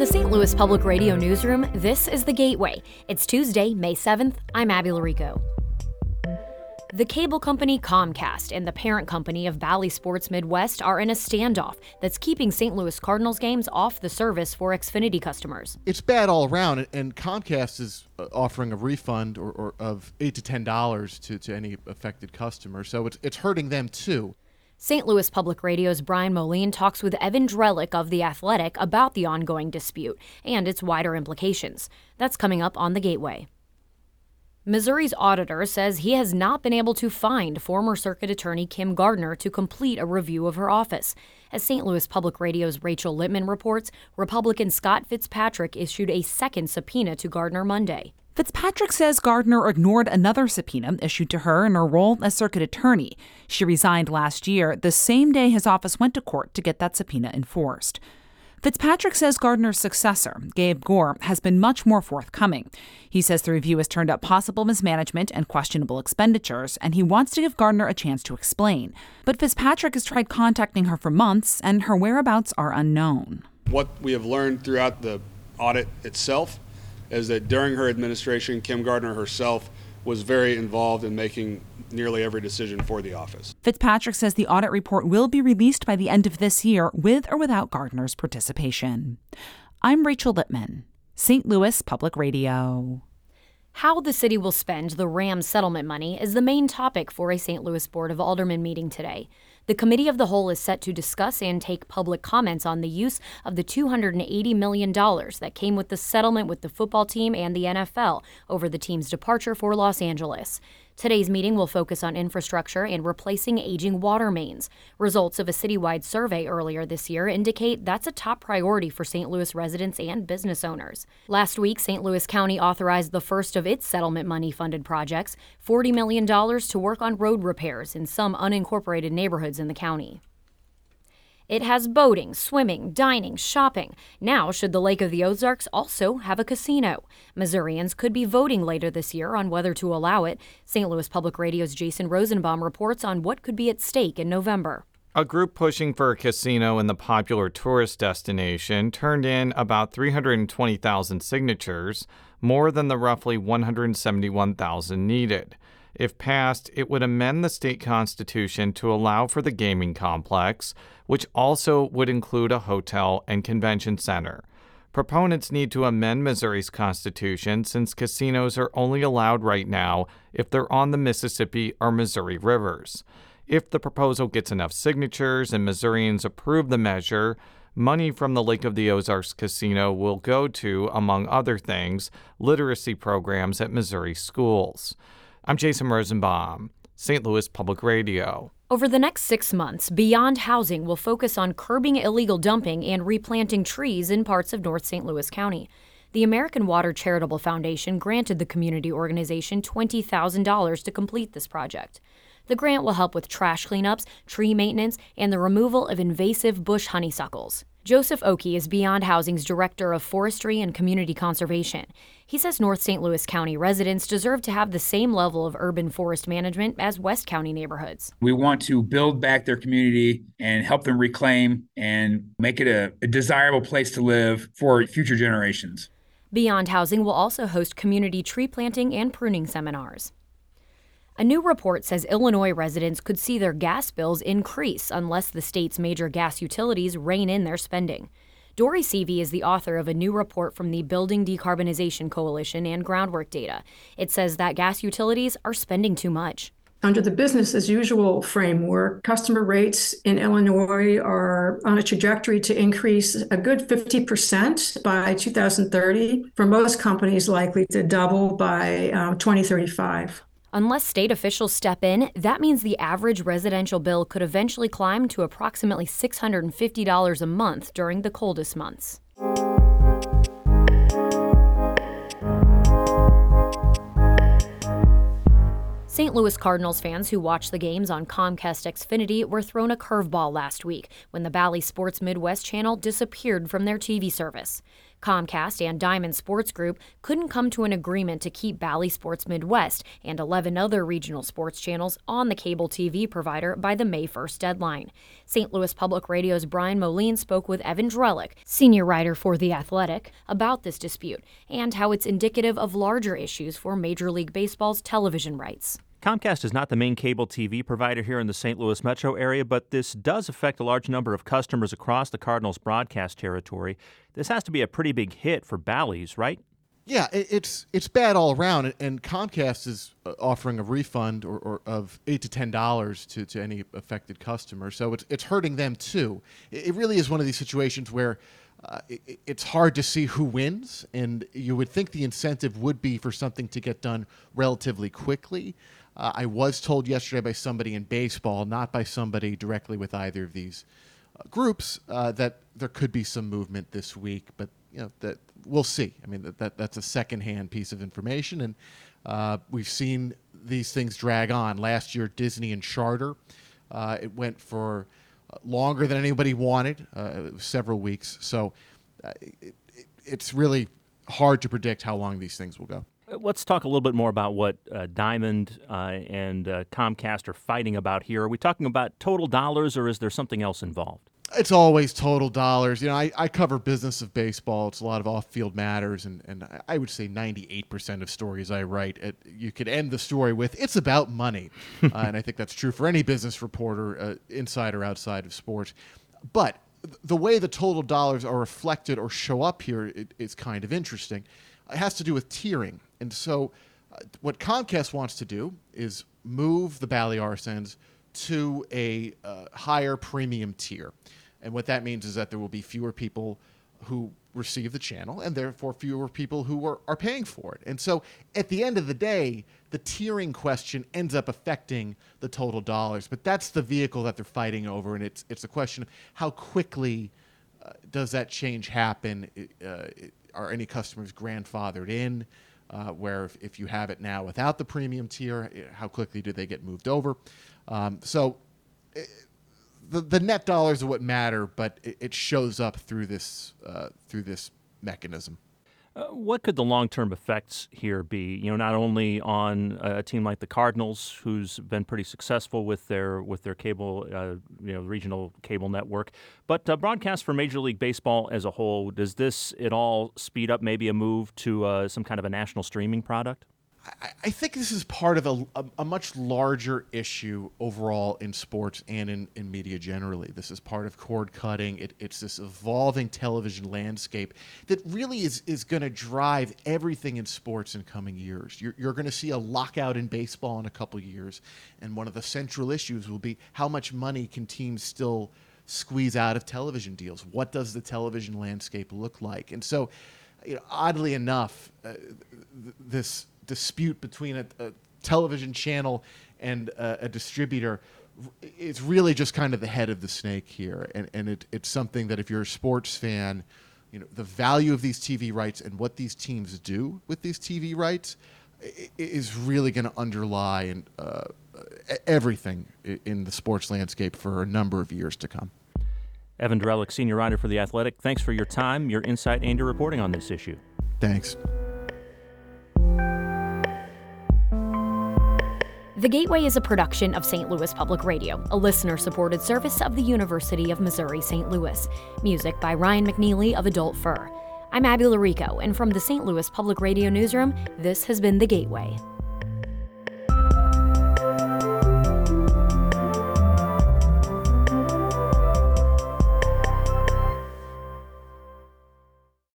the St. Louis Public Radio newsroom, this is The Gateway. It's Tuesday, May 7th. I'm Abby Larico. The cable company Comcast and the parent company of Bally Sports Midwest are in a standoff that's keeping St. Louis Cardinals games off the service for Xfinity customers. It's bad all around, and Comcast is offering a refund or of $8 to $10 to any affected customer, so it's hurting them too. St. Louis Public Radio's Brian Moline talks with Evan Drellick of The Athletic about the ongoing dispute and its wider implications. That's coming up on The Gateway. Missouri's auditor says he has not been able to find former Circuit Attorney Kim Gardner to complete a review of her office. As St. Louis Public Radio's Rachel Littman reports, Republican Scott Fitzpatrick issued a second subpoena to Gardner Monday. Fitzpatrick says Gardner ignored another subpoena issued to her in her role as circuit attorney. She resigned last year, the same day his office went to court to get that subpoena enforced. Fitzpatrick says Gardner's successor, Gabe Gore, has been much more forthcoming. He says the review has turned up possible mismanagement and questionable expenditures, and he wants to give Gardner a chance to explain. But Fitzpatrick has tried contacting her for months, and her whereabouts are unknown. What we have learned throughout the audit itself is that during her administration, Kim Gardner herself was very involved in making nearly every decision for the office. Fitzpatrick says the audit report will be released by the end of this year with or without Gardner's participation. I'm Rachel Littman, St. Louis Public Radio. How the city will spend the Rams settlement money is the main topic for a St. Louis Board of Aldermen meeting today. The Committee of the Whole is set to discuss and take public comments on the use of the $280 million that came with the settlement with the football team and the NFL over the team's departure for Los Angeles. Today's meeting will focus on infrastructure and replacing aging water mains. Results of a citywide survey earlier this year indicate that's a top priority for St. Louis residents and business owners. Last week, St. Louis County authorized the first of its settlement money-funded projects, $40 million to work on road repairs in some unincorporated neighborhoods in the county. It has boating, swimming, dining, shopping. Now, should the Lake of the Ozarks also have a casino? Missourians could be voting later this year on whether to allow it. St. Louis Public Radio's Jason Rosenbaum reports on what could be at stake in November. A group pushing for a casino in the popular tourist destination turned in about 320,000 signatures, more than the roughly 171,000 needed. If passed, it would amend the state constitution to allow for the gaming complex, which also would include a hotel and convention center. Proponents need to amend Missouri's constitution since casinos are only allowed right now if they're on the Mississippi or Missouri rivers. If the proposal gets enough signatures and Missourians approve the measure, money from the Lake of the Ozarks casino will go to, among other things, literacy programs at Missouri schools. I'm Jason Rosenbaum, St. Louis Public Radio. Over the next 6 months, Beyond Housing will focus on curbing illegal dumping and replanting trees in parts of North St. Louis County. The American Water Charitable Foundation granted the community organization $20,000 to complete this project. The grant will help with trash cleanups, tree maintenance, and the removal of invasive bush honeysuckles. Joseph Oakey is Beyond Housing's Director of Forestry and Community Conservation. He says North St. Louis County residents deserve to have the same level of urban forest management as West County neighborhoods. We want to build back their community and help them reclaim and make it a desirable place to live for future generations. Beyond Housing will also host community tree planting and pruning seminars. A new report says Illinois residents could see their gas bills increase unless the state's major gas utilities rein in their spending. Dory Seavey is the author of a new report from the Building Decarbonization Coalition and Groundwork Data. It says that gas utilities are spending too much. Under the business as usual framework, customer rates in Illinois are on a trajectory to increase a good 50% by 2030, for most companies likely to double by 2035. Unless state officials step in, that means the average residential bill could eventually climb to approximately $650 a month during the coldest months. St. Louis Cardinals fans who watched the games on Comcast Xfinity were thrown a curveball last week when the Bally Sports Midwest channel disappeared from their TV service. Comcast and Diamond Sports Group couldn't come to an agreement to keep Bally Sports Midwest and 11 other regional sports channels on the cable TV provider by the May 1st deadline. St. Louis Public Radio's Brian Moline spoke with Evan Drellick, senior writer for The Athletic, about this dispute and how it's indicative of larger issues for Major League Baseball's television rights. Comcast is not the main cable TV provider here in the St. Louis metro area, but this does affect a large number of customers across the Cardinals' broadcast territory. This has to be a pretty big hit for Bally's, right? Yeah, it's bad all around, and Comcast is offering a refund or of $8 to $10 to any affected customer, so it's hurting them too. It really is one of these situations where it's hard to see who wins, and you would think the incentive would be for something to get done relatively quickly. I was told yesterday by somebody in baseball, not by somebody directly with either of these groups, that there could be some movement this week, but that we'll see. I mean, that's a secondhand piece of information, and we've seen these things drag on. Last year, Disney and Charter, it went for longer than anybody wanted. It was several weeks, so it's really hard to predict how long these things will go. Let's talk a little bit more about what Diamond and Comcast are fighting about here. Are we talking about total dollars, or is there something else involved? It's always total dollars. I cover business of baseball. It's a lot of off-field matters, and I would say 98% of stories I write, you could end the story with, it's about money. And I think that's true for any business reporter, inside or outside of sports. But the way the total dollars are reflected or show up here is kind of interesting. It has to do with tiering. And so what Comcast wants to do is move the Bally RSNs to a higher premium tier. And what that means is that there will be fewer people who receive the channel and therefore fewer people who are paying for it. And so at the end of the day, the tiering question ends up affecting the total dollars. But that's the vehicle that they're fighting over, and it's a question of how quickly does that change happen? Are any customers grandfathered in? Where if you have it now without the premium tier, how quickly do they get moved over? So the net dollars are what matter, but it shows up through this mechanism. What could the long-term effects here be? Not only on a team like the Cardinals, who's been pretty successful with their cable, regional cable network, but broadcast for Major League Baseball as a whole. Does this at all speed up maybe a move to some kind of a national streaming product? I think this is part of a much larger issue overall in sports and in media generally. This is part of cord cutting. It's this evolving television landscape that really is going to drive everything in sports in coming years. You're going to see a lockout in baseball in a couple years, and one of the central issues will be how much money can teams still squeeze out of television deals? What does the television landscape look like? And so, oddly enough, this dispute between a television channel and a distributor is really just kind of the head of the snake here. And it's something that if you're a sports fan, the value of these TV rights and what these teams do with these TV rights is really going to underlie everything in the sports landscape for a number of years to come. Evan Drellick, senior writer for The Athletic, thanks for your time, your insight, and your reporting on this issue. Thanks. The Gateway is a production of St. Louis Public Radio, a listener-supported service of the University of Missouri-St. Louis. Music by Ryan McNeely of Adult Fur. I'm Abby Larico, and from the St. Louis Public Radio newsroom, this has been The Gateway.